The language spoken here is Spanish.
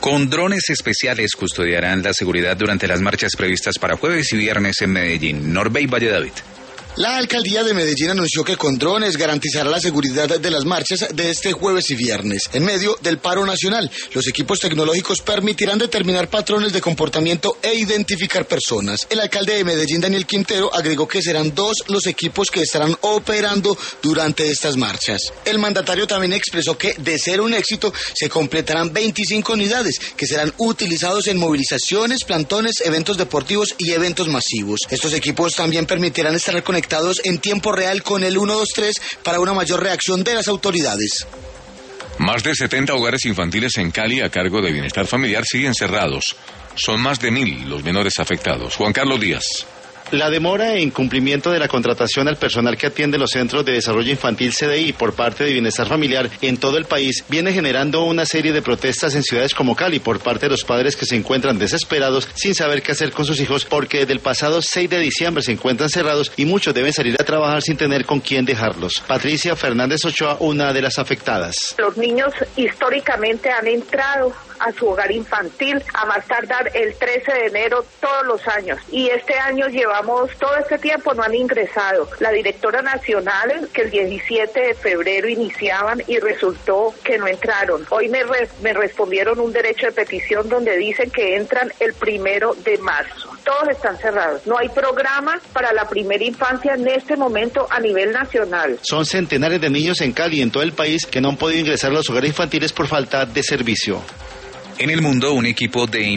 Con drones especiales custodiarán la seguridad durante las marchas previstas para jueves y viernes en Medellín. Norbey Valle David. La alcaldía de Medellín anunció que con drones garantizará la seguridad de las marchas de este jueves y viernes. En medio del paro nacional, los equipos tecnológicos permitirán determinar patrones de comportamiento e identificar personas. El alcalde de Medellín, Daniel Quintero, agregó que serán 2 los equipos que estarán operando durante estas marchas. El mandatario también expresó que, de ser un éxito, se completarán 25 unidades que serán utilizados en movilizaciones, plantones, eventos deportivos y eventos masivos. Estos equipos también permitirán estar conectados en tiempo real con el 123 para una mayor reacción de las autoridades. Más de 70 hogares infantiles en Cali a cargo de Bienestar Familiar siguen cerrados. Son más de 1.000 los menores afectados. Juan Carlos Díaz. La demora en cumplimiento de la contratación al personal que atiende los centros de desarrollo infantil CDI por parte de Bienestar Familiar en todo el país viene generando una serie de protestas en ciudades como Cali por parte de los padres que se encuentran desesperados sin saber qué hacer con sus hijos porque desde el pasado 6 de diciembre se encuentran cerrados y muchos deben salir a trabajar sin tener con quién dejarlos. Patricia Fernández Ochoa, una de las afectadas. Los niños históricamente han entrado a su hogar infantil a más tardar el 13 de enero todos los años y este año llevamos todo este tiempo no han ingresado. La directora nacional que el 17 de febrero iniciaban y resultó que no entraron. Hoy me respondieron un derecho de petición donde dicen que entran el 1 de marzo. Todos están cerrados. No hay programa para la primera infancia en este momento a nivel nacional. Son centenares de niños en Cali y en todo el país que no han podido ingresar a los hogares infantiles por falta de servicio. En el mundo, un equipo de